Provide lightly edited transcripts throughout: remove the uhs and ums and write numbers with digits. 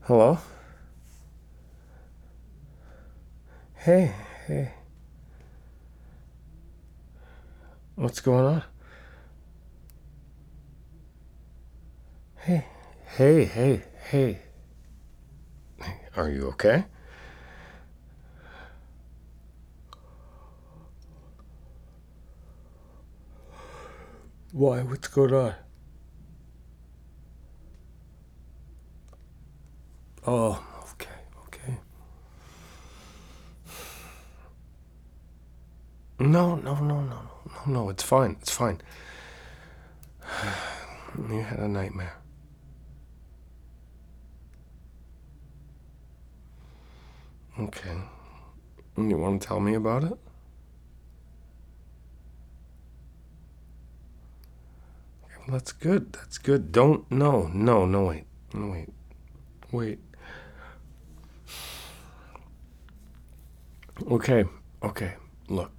Hello? Hey, hey. What's going on? Hey, hey. Are you okay? Why? What's going on? Oh, okay. No. It's fine. It's fine. You had a nightmare. Okay. You want to tell me about it? Well, that's good. That's good. Don't. No, wait. No, wait. Okay. Look.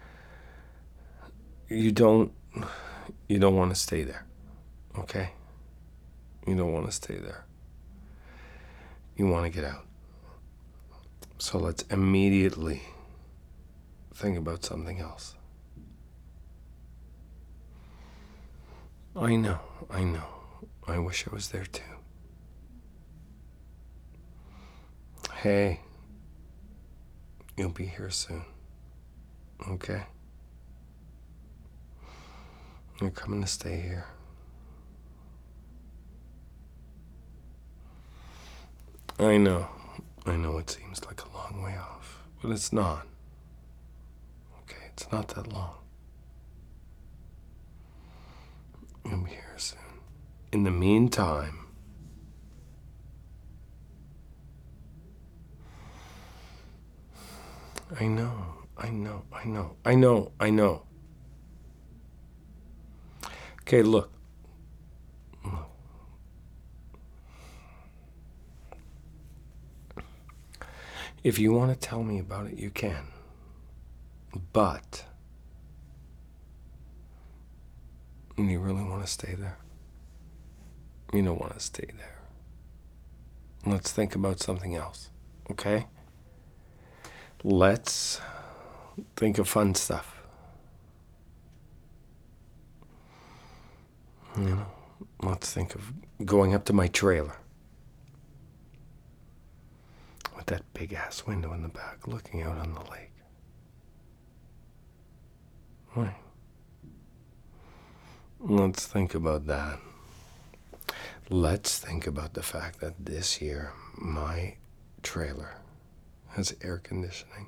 You don't. You don't want to stay there. Okay? You don't want to stay there. You want to get out. So let's immediately think about something else. I know. I wish I was there too. Hey, you'll be here soon. Okay? You're coming to stay here. I know it seems like a long way off, but it's not. Okay, it's not that long. You'll be here soon. In the meantime, I know. Okay, look. If you want to tell me about it, you can. But you really want to stay there? You don't want to stay there. Let's think about something else, okay? Let's think of fun stuff. Let's think of going up to my trailer with that big ass window in the back looking out on the lake. Right. Let's think about that. Let's think about the fact that this year my trailer has air conditioning.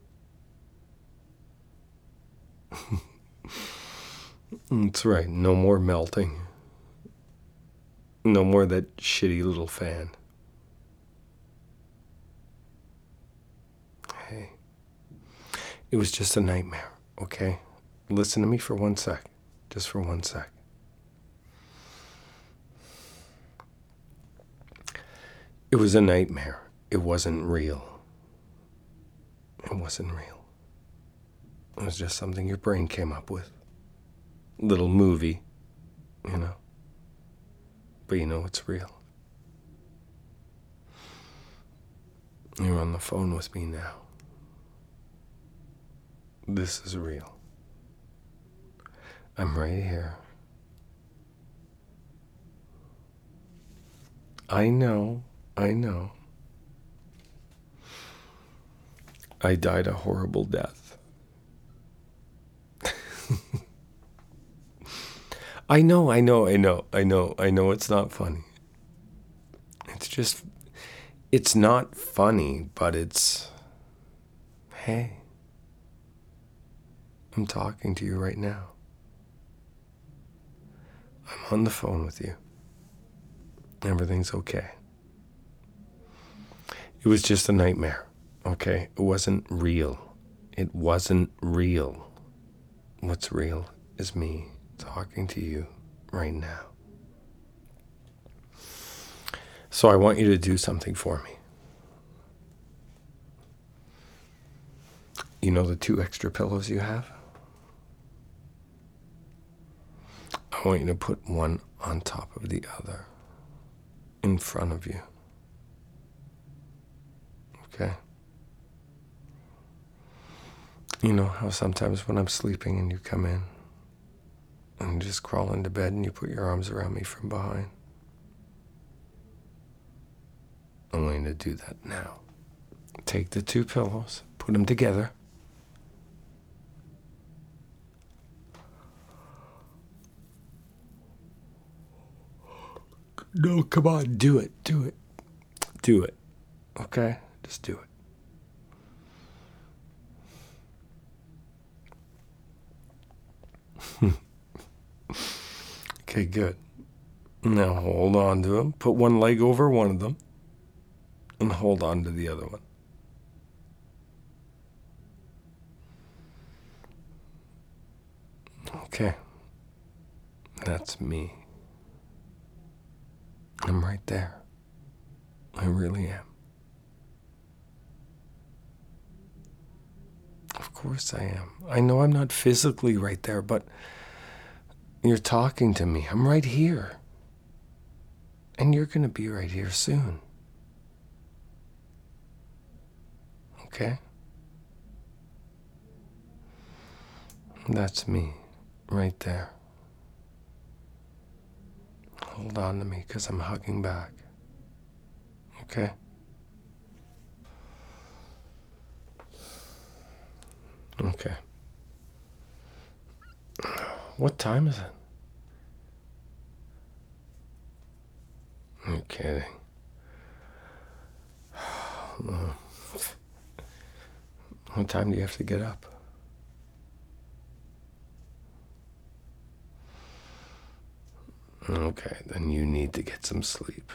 That's right, no more melting. No more that shitty little fan. Hey, it was just a nightmare, okay? Listen to me for 1 sec. Just for 1 sec. It was a nightmare. It wasn't real. It wasn't real. It was just something your brain came up with. Little movie, you know. But you know it's real. You're on the phone with me now. This is real. I'm right here. I know. I died a horrible death. I know it's not funny. It's not funny, but hey, I'm talking to you right now. I'm on the phone with you. Everything's okay. It was just a nightmare, okay? It wasn't real. What's real is me talking to you right now. So I want you to do something for me. You know the 2 extra pillows you have? I want you to put one on top of the other in front of you. okay? You know how sometimes when I'm sleeping and you come in and you just crawl into bed and you put your arms around me from behind? I'm going to do that now. Take the two pillows, put them together. No, come on, do it. Do it, okay? Just do it. Okay, good. Now hold on to them. Put one leg over one of them and hold on to the other one. Okay. That's me. I'm right there. I really am. Of course I am. I know I'm not physically right there, but you're talking to me. I'm right here. And you're going to be right here soon. Okay? That's me, right there. Hold on to me, because I'm hugging back. Okay? Okay. What time is it? You're kidding. What time do you have to get up? Okay, then you need to get some sleep.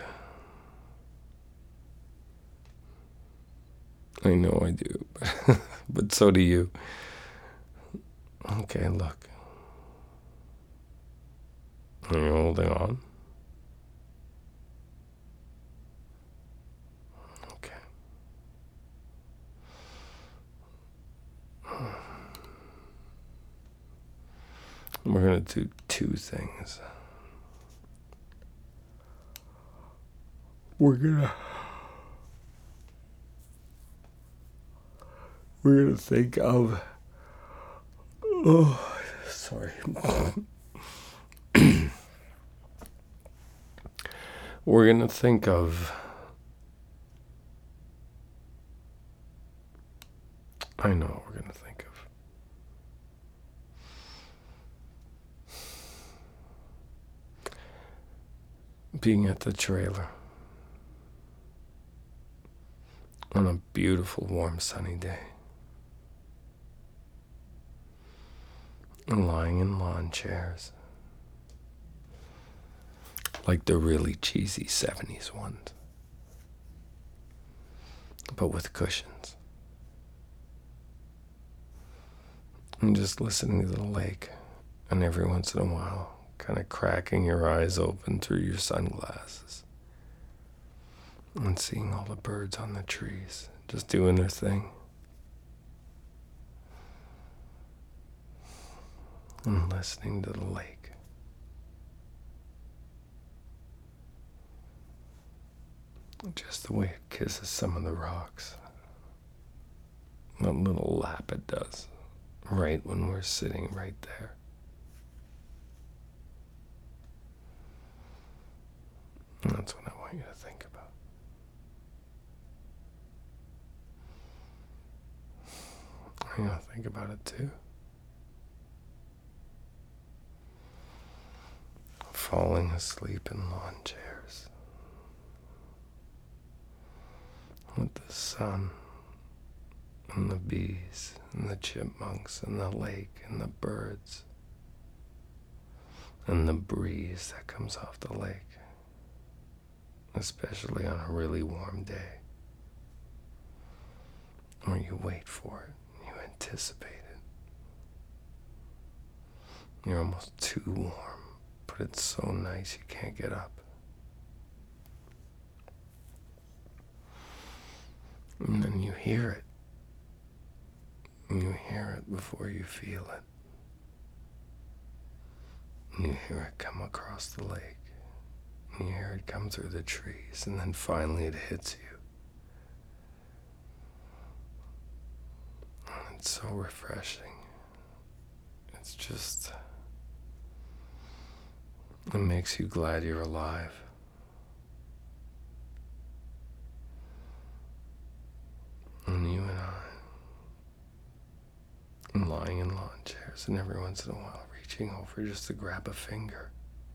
I know I do, but so do you. Okay, look. Are you holding on? Okay. We're going to do two things. We're gonna think of, oh, sorry. We're gonna think of, I know what we're gonna think of. Being at the trailer on a beautiful, warm, sunny day. And lying in lawn chairs. Like the really cheesy 70s ones. But with cushions. And just listening to the lake. And every once in a while, kind of cracking your eyes open through your sunglasses. And seeing all the birds on the trees, just doing their thing. And listening to the lake. Just the way it kisses some of the rocks. That little lap it does, right when we're sitting right there. And that's what I want you to think about. I'm going to think about it too. Falling asleep in lawn chairs. With the sun and the bees and the chipmunks and the lake and the birds and the breeze that comes off the lake, especially on a really warm day, where you wait for it, you anticipate it. You're almost too warm, but it's so nice you can't get up. And then you hear it. You hear it before you feel it. You hear it come across the lake. You hear it come through the trees, and then finally it hits you. It's so refreshing. It's just, it makes you glad you're alive. And you and I, lying in lawn chairs, and every once in a while reaching over just to grab a finger.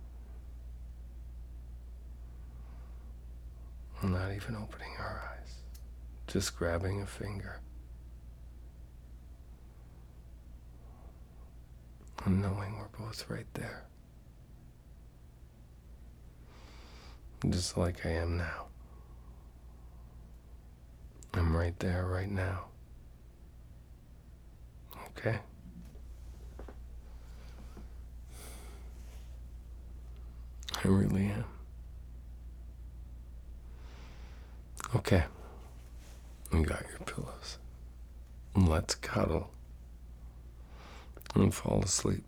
Not even opening our eyes, just grabbing a finger. And knowing we're both right there. Just like I am now. I'm right there right now. Okay? I really am. Okay. You got your pillows. Let's cuddle and fall asleep.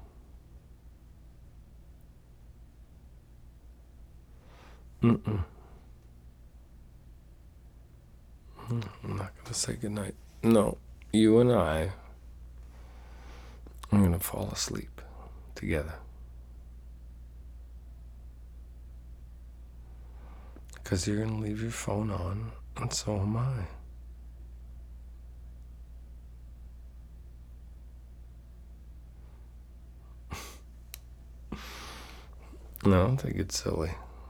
I'm not gonna say goodnight. No, you and I are gonna fall asleep together. Because you're gonna leave your phone on, and so am I. No, I don't think it's silly.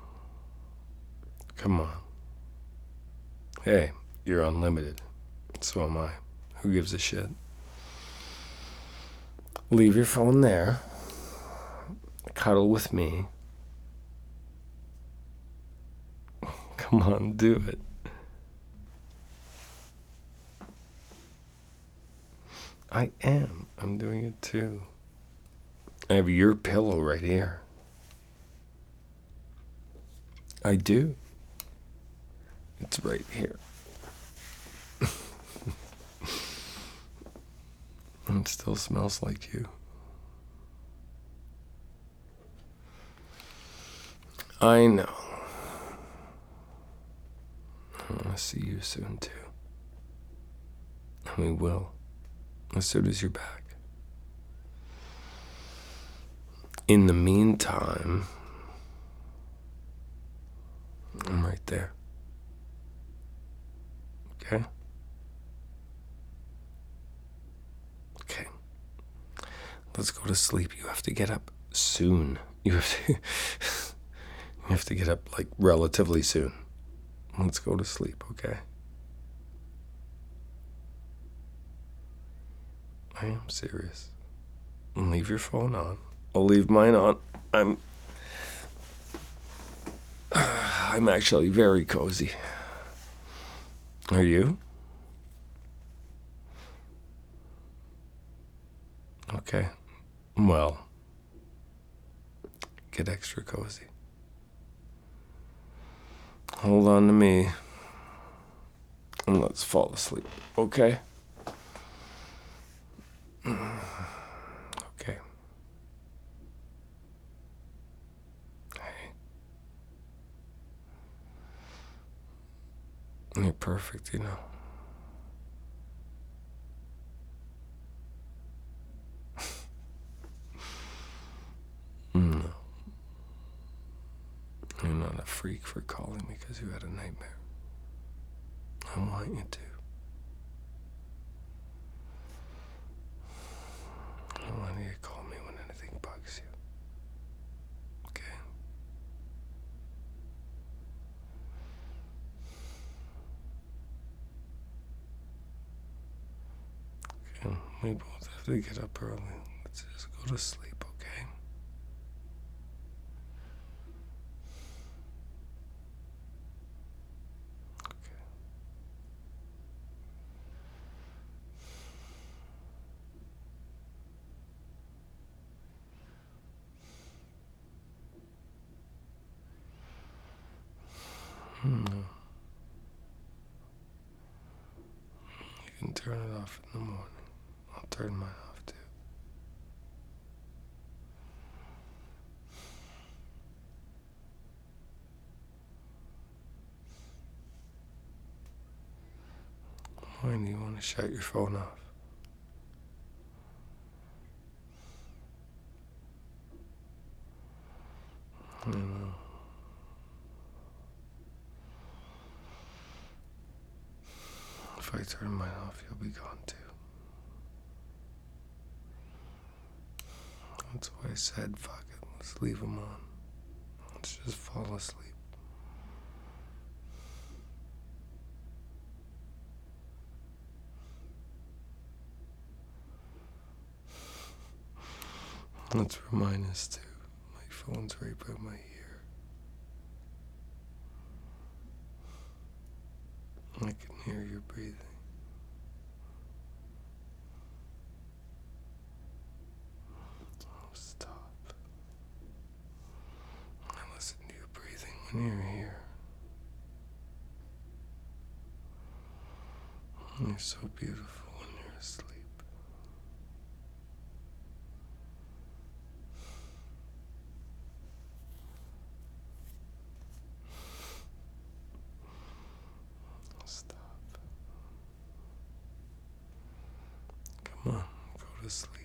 Come on. Hey, you're unlimited. So am I. Who gives a shit? Leave your phone there. Cuddle with me. Come on, do it. I am. I'm doing it too. I have your pillow right here. I do. It's right here. It still smells like you. I know. I want to see you soon too. And we will. As soon as you're back. In the meantime, I'm right there. Okay? Okay. Let's go to sleep. You have to get up soon. You have to get up like relatively soon. Let's go to sleep, okay? I am serious. Leave your phone on. I'll leave mine on. I'm actually very cozy. Are you? Okay. Well, get extra cozy. Hold on to me. And let's fall asleep, okay? Okay. Hey. You're perfect, you know. No. You're not a freak for calling me because you had a nightmare. I want you to. I want you to call me when anything bugs you. Okay? Okay, we both have to get up early. Let's just go to sleep, okay? Okay. No. You can turn it off in the morning. I'll turn mine off too. Why do you want to shut your phone off? I know. If I turn mine off, you'll be gone too. That's why I said, fuck it, let's leave them on. Let's just fall asleep. Let's remind us too. My phone's right by my ear. I can hear your breathing. Oh, stop. I listen to your breathing when you're here. You're so beautiful when you're asleep. Stop. Come on, go to sleep.